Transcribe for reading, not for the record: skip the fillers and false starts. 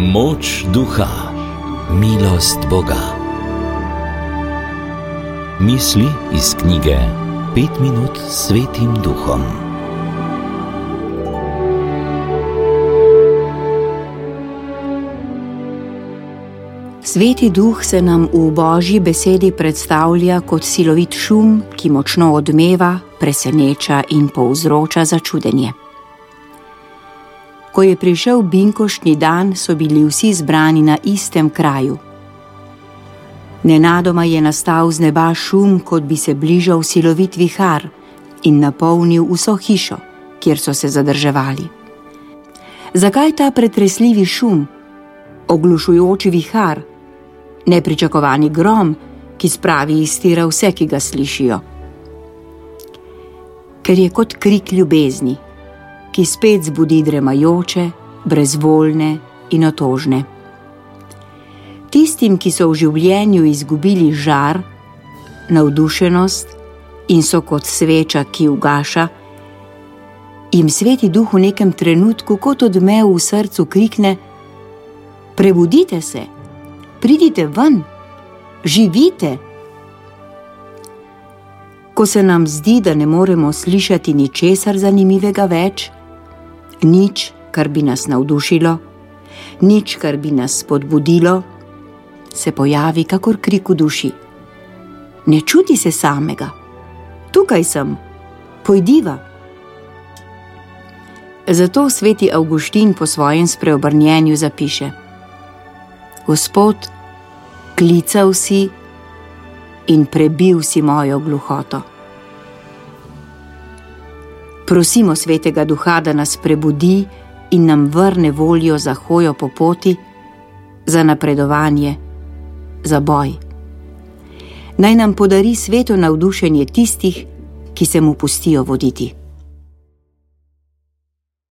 Moč duha, milost Boga. Misli iz knjige 5 minut s Svetim Duhom. Sveti Duh se nam v Božji besedi predstavlja kot silovit šum, ki močno odmeva, preseneča in povzroča začudenje. Ko je prišel binkoštni dan, so bili vsi zbrani na istem kraju. Nenadoma je nastal z neba šum, kot bi se bližal silovit vihar in napolnil vso hišo, kjer so se zadrževali. Zakaj ta pretresljivi šum, oglušujoči vihar, nepričakovani grom, ki spravi iz tira vse, ki ga slišijo? Ker je kot krik ljubezni, ki spet zbudi dremajoče, brezvoljne in otožne. Tistim, ki so v življenju izgubili žar, navdušenost in so kot sveča, ki ugaša, jim Sveti Duh v nekem trenutku kot odmev v srcu krikne: prebudite se, pridite ven, živite. Ko se nam zdi, da ne moremo slišati ničesar zanimivega več, nič, kar bi nas navdušilo, nič, kar bi nas spodbudilo, se pojavi kakor krik v duši: ne čuti se samega, tukaj sem, pojdiva. Zato sveti Avguštin po svojem spreobrnjenju zapiše: Gospod, klical si in prebil si mojo gluhoto. Prosimo Svetega Duha, da nas prebudi in nam vrne voljo za hojo po poti, za napredovanje, za boj. Naj nam podari sveto navdušenje tistih, ki se mu pustijo voditi.